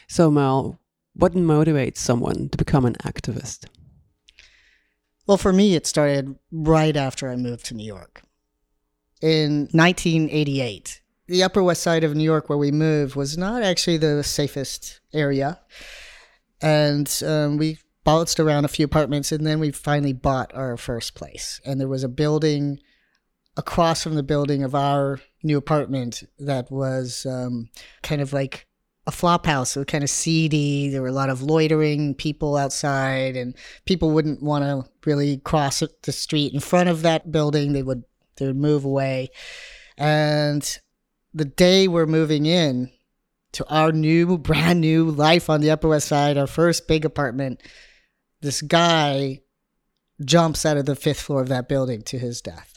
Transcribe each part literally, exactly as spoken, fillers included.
So Mel, what motivates someone to become an activist? Well, for me, it started right after I moved to New York. In nineteen eighty-eight, the Upper West Side of New York where we moved was not actually the safest area. And um, we bounced around a few apartments, and then we finally bought our first place. And there was a building across from the building of our new apartment that was um, kind of like a flop house. It was kind of seedy. There were a lot of loitering people outside, and people wouldn't want to really cross the street in front of that building. They would they would move away. And the day we're moving in to our new, brand new life on the Upper West Side, our first big apartment, this guy jumps out of the fifth floor of that building to his death.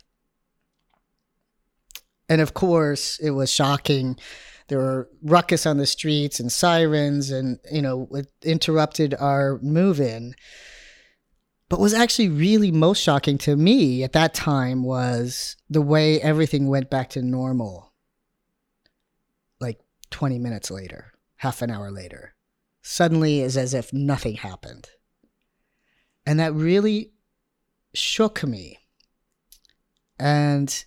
And of course, it was shocking. There were ruckus on the streets and sirens, and, you know, it interrupted our move-in. But what was actually really most shocking to me at that time was the way everything went back to normal. Like twenty minutes later, half an hour later. Suddenly it's as if nothing happened. And that really shook me. And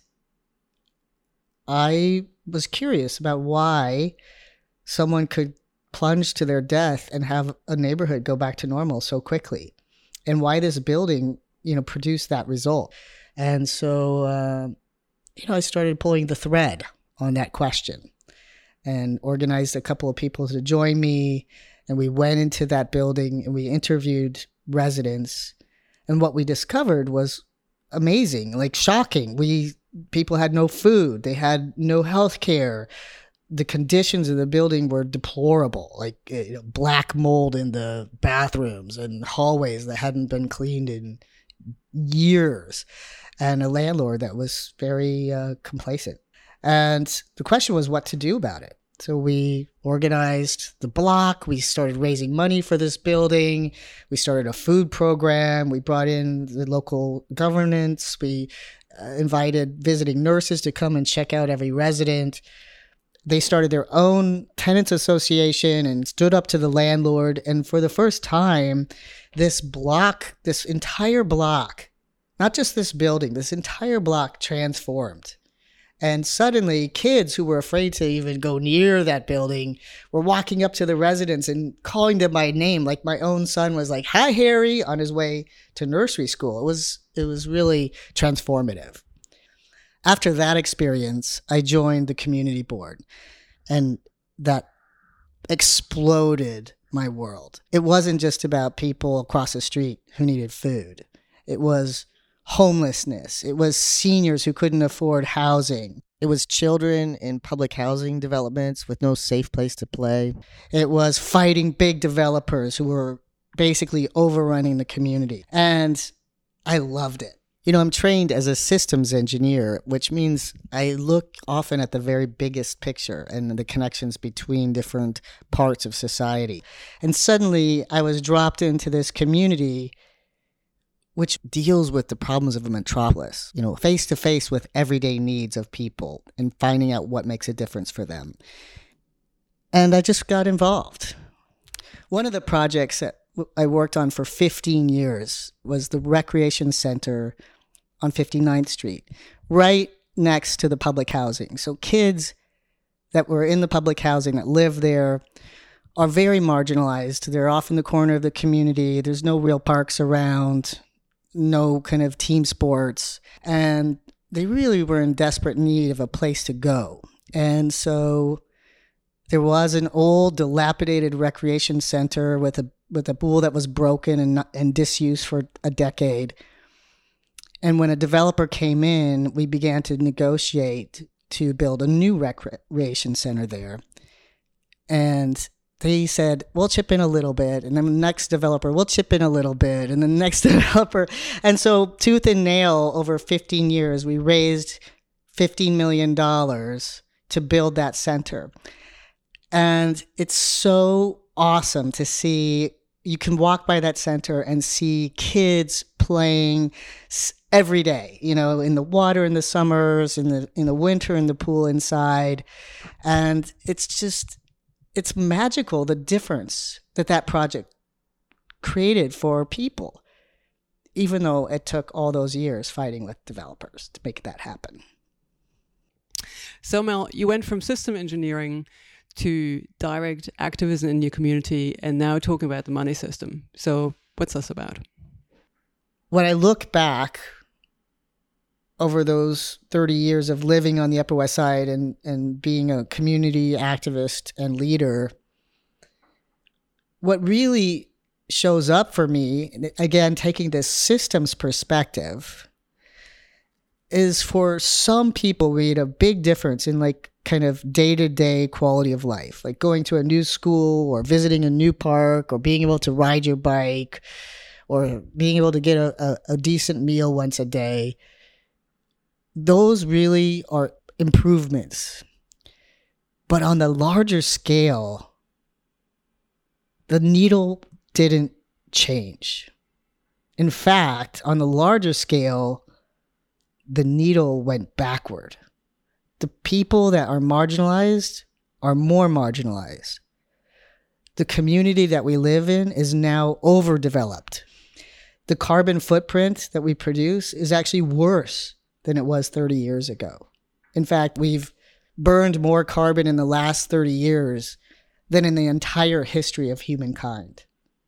I was curious about why someone could plunge to their death and have a neighborhood go back to normal so quickly, and why this building, you know, produced that result. And so, uh, you know, I started pulling the thread on that question and organized a couple of people to join me. And we went into that building and we interviewed residents. And what we discovered was amazing, like shocking. We People had no food. They had no health care. The conditions of the building were deplorable, like, you know, black mold in the bathrooms and hallways that hadn't been cleaned in years, and a landlord that was very uh, complacent. And the question was what to do about it. So we organized the block. We started raising money for this building. We started a food program. We brought in the local governance. We uh, invited visiting nurses to come and check out every resident. They started their own tenants association and stood up to the landlord. And for the first time, this block, this entire block, not just this building, this entire block transformed. And suddenly, kids who were afraid to even go near that building were walking up to the residents and calling them by name. Like my own son was like, "Hi, Harry," on his way to nursery school. It was it was really transformative. After that experience, I joined the community board, and that exploded my world. It wasn't just about people across the street who needed food. It was homelessness. It was seniors who couldn't afford housing. It was children in public housing developments with no safe place to play. It was fighting big developers who were basically overrunning the community. And I loved it. You know, I'm trained as a systems engineer, which means I look often at the very biggest picture and the connections between different parts of society. And suddenly I was dropped into this community which deals with the problems of a metropolis, you know, face to face with everyday needs of people and finding out what makes a difference for them. And I just got involved. One of the projects that I worked on for fifteen years was the recreation center on fifty-ninth Street, right next to the public housing. So kids that were in the public housing that live there are very marginalized. They're off in the corner of the community. There's no real parks around, no kind of team sports, and they really were in desperate need of a place to go. And so there was an old dilapidated recreation center with a with a pool that was broken and and disused for a decade. And when a developer came in, we began to negotiate to build a new recreation center there. And they said, we'll chip in a little bit. And then the next developer, we'll chip in a little bit. And the next developer. And so tooth and nail, over fifteen years, we raised fifteen million dollars to build that center. And it's so awesome to see. You can walk by that center and see kids playing every day, you know, in the water in the summers, in the in the winter in the pool inside. And it's just it's magical, the difference that that project created for people, even though it took all those years fighting with developers to make that happen. So Mel, you went from system engineering to direct activism in your community and now talking about the money system. So what's this about? When I look back over those thirty years of living on the Upper West Side and, and being a community activist and leader, what really shows up for me, again, taking this systems perspective, is for some people we made a big difference in like kind of day-to-day quality of life, like going to a new school or visiting a new park or being able to ride your bike or being able to get a, a, a decent meal once a day. Those really are improvements. But on the larger scale, the needle didn't change. In fact, on the larger scale, the needle went backward. The people that are marginalized are more marginalized. The community that we live in is now overdeveloped. The carbon footprint that we produce is actually worse than it was thirty years ago. In fact, we've burned more carbon in the last thirty years than in the entire history of humankind.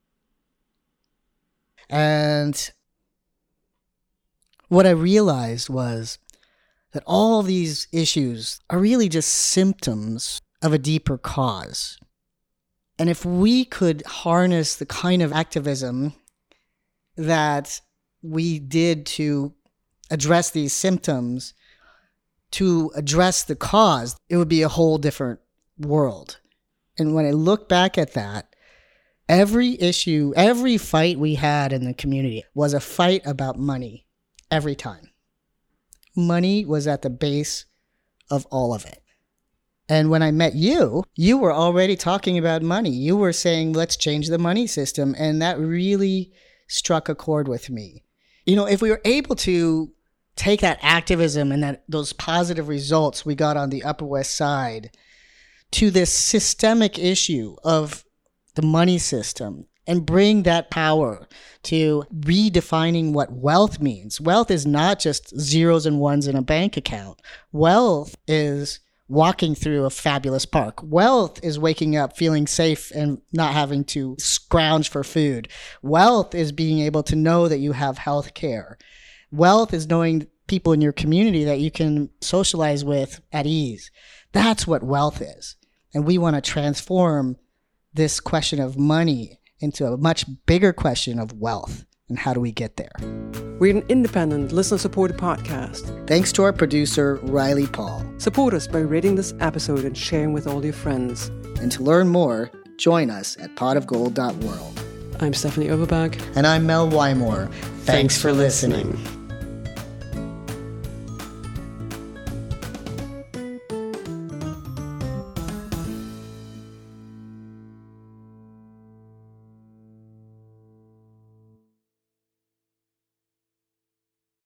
And what I realized was that all these issues are really just symptoms of a deeper cause. And if we could harness the kind of activism that we did to address these symptoms, to address the cause, it would be a whole different world. And when I look back at that, every issue, every fight we had in the community was a fight about money. Every time. Money was at the base of all of it. And when I met you, you were already talking about money. You were saying, let's change the money system. And that really struck a chord with me. You know, if we were able to take that activism and that those positive results we got on the Upper West Side to this systemic issue of the money system, and bring that power to redefining what wealth means. Wealth is not just zeros and ones in a bank account. Wealth is walking through a fabulous park. Wealth is waking up feeling safe and not having to scrounge for food. Wealth is being able to know that you have health care. Wealth is knowing people in your community that you can socialize with at ease. That's what wealth is. And we want to transform this question of money into a much bigger question of wealth. And how do we get there? We're an independent, listener-supported podcast. Thanks to our producer, Riley Paul. Support us by rating this episode and sharing with all your friends. And to learn more, join us at pot of gold dot world. I'm Stephanie Overberg. And I'm Mel Wymore. Thanks, Thanks for listening. listening.